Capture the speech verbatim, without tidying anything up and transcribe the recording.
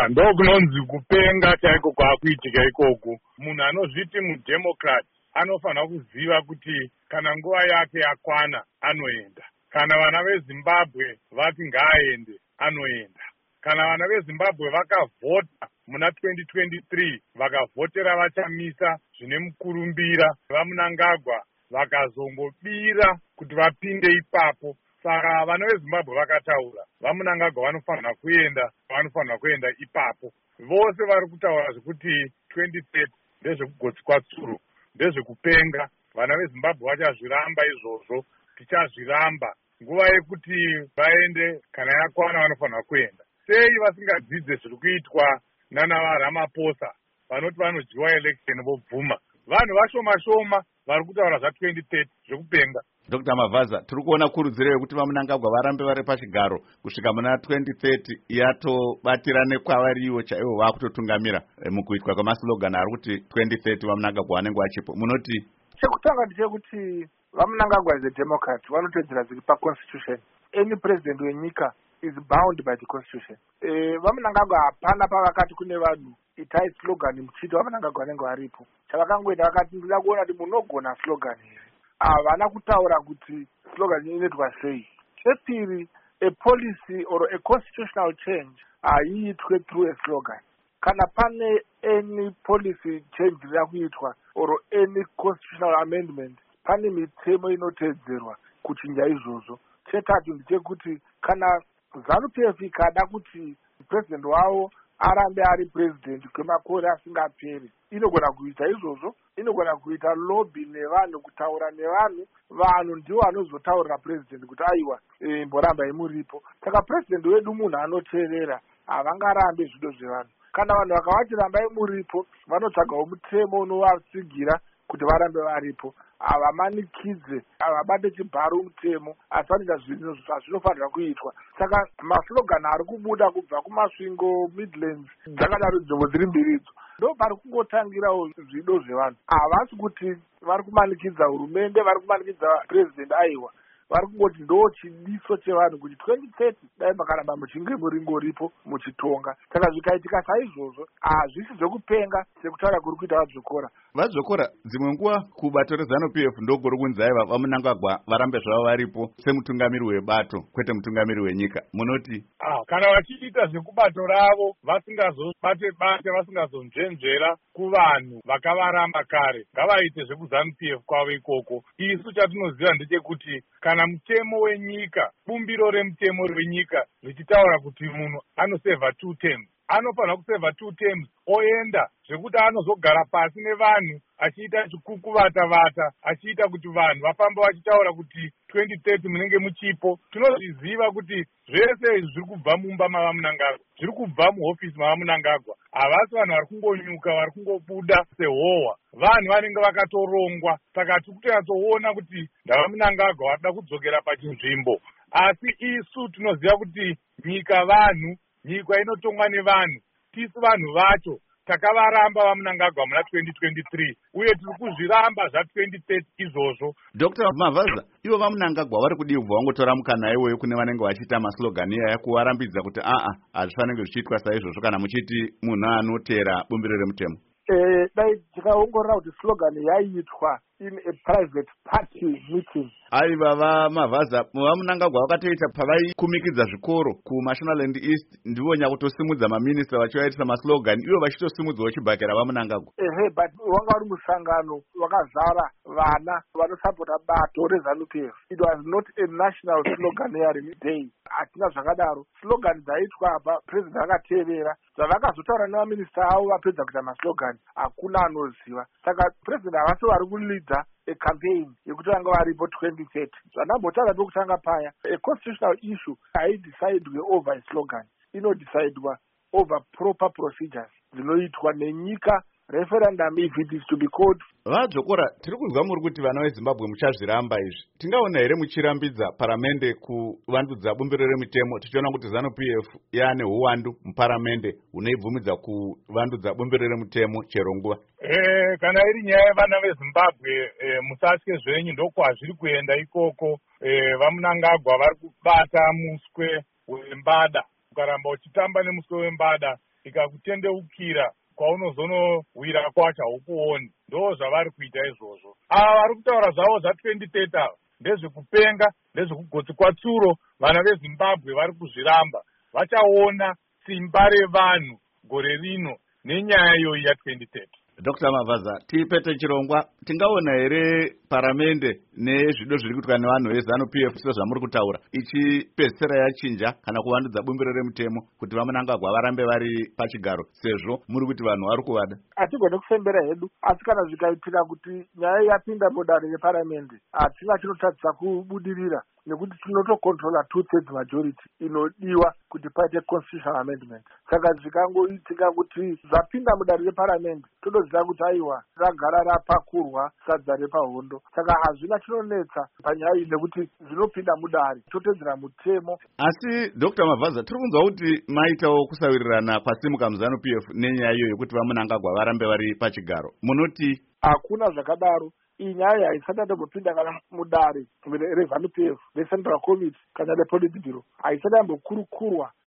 ya ndokunonzi kupenga chaiko kwakuitika ikoku. Munhu anozviti mudemocrat anofanira kuziva kuti kana nguva yake yakwana anoenda. Kana vana veZimbabwe vati ngaaende anoenda. Kana vana veZimbabwe vakavhota muna twenty twenty-three vakavhotera vachamisa zvine mukurumbira vaMnangagwa vakazongobira kuti vapinde ipapo. Saka vana veZimbabwe vakataura vaMnangagwa vanofanira kuenda vanofanira kuenda ipapo. Vose vari kutaura zvekuti twenty thirty ndezvekugotsikwa tsuro ndezvekupenga. Vana veZimbabwe vachazviramba izvozvo, tichazviramba. Nguva yekuti vaende kana yakwana vanofanira kuenda. Sei vasingadzidze zviri kuitwa nana vaRamaphosa vanoti vanodyiwa election vobvuma? Vanhu vashoma shoma vari kutaura zvatwenty thirty zvekupenga. Doctor Mavaza, tiri kuona kurudziro yekuti vaMnangagwa varambe vari pachigaro kusvika muna twenty thirty yatobatirane kwavariwo chaivo vakutotungamira mukuitwa kwemaslogani ari kuti twenty thirty vaMnangagwa vanenge vachipo. Munoti chekutanga ndechekuti vaMnangagwa is a democrat, vanotedzera zviri paconstitution. Any president wenyika is bound by the constitution. Eh, vaMnangagwa hapana pavakati kune vanhu itai slogan muchiti vaMnangagwa vanenge varipo. Chavakangoita vakati ndida kuona kuti munogona slogan here. Havana kutaura kuti slogan inoitwa sei. Chepiri, a policy or a constitutional change haiitwe through a slogan. Kana pane any policy change rida kuitwa or any constitutional amendment, pane mitemo inotedzerwa kuchinja izvozvo. Chetatu ndechekuti kana ZANU-P F ikada kuti president wavo arambe ari president kwemakore asingaperi, inogona kuita izvozvo. Inogona kuita lobby nevanhu, kutaura nevanhu. Vanhu ndivo vanozotaurira president kuti aiwa e, mboramba imuripo. Saka president wedu munhu anoteerera, havangarambe zvido zvevanhu. Kana vanhu vakavati rambai muripo, vanotsvagawo mutemo unovasigira kuti varambe varipo. Havamanikidze, havabate chibharo mutemo, asi vanoita zvinhu zvazvinofanira kuitwa. Saka maslogani ari kubuda kubva kumasvingo Midlands dzakadaro nzvimbo dziri mbiridzo, ndo pari kungotangirawo zvido zvevanhu. Havasi kuti vari kumanikidza hurumende, vari kumanikidza president aiwa. Vari kungoti ndo chidiso chevanhu kuti twenty thirty dai makaramba muchinge muringoripo muchitonga. Saka zvikaitika saizvozvo hazvisi zvekupenga sekutaura kuri kuita vadzokora. Vadzokora dzimwe nguva kubato reZANU-P F ndogori kunzi aiva vaMnangagwa varambe zvavo varipo semutungamiri webato kwete mutungamiri wenyika. Munoti ah, kana vachiita zvekubato ravo vasingazobate bate vasingazonzvenzvera kuvanhu vakavaramba kare, ngavaite zvekuZANU-P F kwavo ikoko. Isu chatinoziva ndechekuti kana mutemo wenyika, bumbiro remutemo wenyika richitaura kuti munhu anoseva two terms, anofanira kuseva two terms oenda, zvekuti anozogara pasi nevanhu achiita chikukuvata-vata, achiita kuti vanhu vafamba vachitaura kuti twenty thirty munenge muchipo. Tinozviziva kuti zvese izvi zviri kubva mumba mavaMnangagwa, zviri kubva muhofisi mavaMnangagwa. Havasi vanhu vari kungonyuka, vari kungobuda sehohwa, vanhu vanenge vakatorongwa. Saka tiri kutoona kuti ndavaMnangagwa varida kudzokera pachinzvimbo, asi isu tinoziva kuti nyika vanhu, nyika inotongwa nevanhu. Tisu vanhu vacho takavaramba vaMnangagwa muna twenty twenty-three uye tiri kuzviramba zvatwenty thirty izvozvo. Doctor Mavaza, ivo vaMnangagwa vari kudibva vangotora mukana iwoyo kune vanenge vachiita maslogani aya kuvarambidza kuti aa hazvifanenge zvichiitwa saizvozvo kana muchiti munhu anoteera bumbiro remutemo? Eh, dai tikaongorora kuti slogan yaiitwa in a private party meeting. Aiva vaMavaza, vaMnangagwa vakatoita pavaikumikidza zvikoro kuMashonaland East, ndivo nyakutosimudza maminista vachivaitisa maslogani, ivo vachitosimudzawo chibhakera vaMnangagwa. Ehe, but wanga uri musangano wakazara vana vanosapota bato reZANU-P F. It was not a national sloganeering day. Hatina zvakadaro. Slogan dzaitwa apa president akateerera. Zvavakazotaura nevaminista avo vapedza kuita maslogani, hakuna anoziva. Saka president havasi vari kulidza a campaign yekuti vanga varipo twenty thirty. Zvandambotaura pekutanga paya, a constitutional issue haidecidwe over a slogan, inodecidwa over proper procedures dzinoitwa nenyika. Referendum, if it is to be called. Vadzokora, tiri kunzwa muri kuti vana veZimbabwe muchazviramba izvi. Tingaona here muchirambidza paramende kuvandudza bumbiro remutemo, tichiona kuti ZANU-P F yaane huwandu muparamende hunoibvumidza kuvandudza bumbiro remutemo chero nguva? Eh, kana iri nyaya yevana veZimbabwe, eh, musatye zvenyu, ndokwazviri kuenda ikoko. Eh, vaMnangagwa vari kubata muswe wembada. ukaramba uchitamba nemuswe wembada ikakutendeukira kwaunozonowira kwacho haukuoni. Ndo zvavari kuita izvozvo. Ava vari kutaura zvavo zvatwenty thirty ava ndezvekupenga, ndezvekugotsi kwatsuro. Vana veZimbabwe vari kuzviramba, vachaona simba revanhu gore rino nenyaya iyoyi yatwenty thirty. Doctor Mavaza, tipete chirongwa, tingaona here paramende nezvido zviri kuitwa nevanhu veZanu P F sezvamuri kutaura ichipedzisira yachinja kana kuvandudza bumbiro remutemo kuti vaMunangagwa varambe vari pachigaro, sezvo muri kuti vanhu vari kuvada? Hatigone kufembera hedu, asi kana zvikaitika kuti nyaya yapinda mudare reparamende hatina chinotadzisa kubudirira, nekuti tinotokontrola two thirds majority inodiwa kuti paite constitutional amendment. Saka zvikangoitika kuti zvapinda mudare reparamende totoziva kuti aiwa ragara rapakurwa sadza repahondo. Saka hazvina chinonetsa panyaya iyi nekuti zvinopinda mudare totedzera mutemo. Asi Doctor Mavaza, tiri kunzwa kuti maitawo kusawirirana kwasimuka muZanu P F nenyaya iyo yekuti vaMunangagwa varambe vari pachigaro. Munoti hakuna zvakadaro. Iyi nyaya haisati yambopinda kana mudare reZanu P F, reCentral Committee kana rePolitburo, haisati yambokurukurwa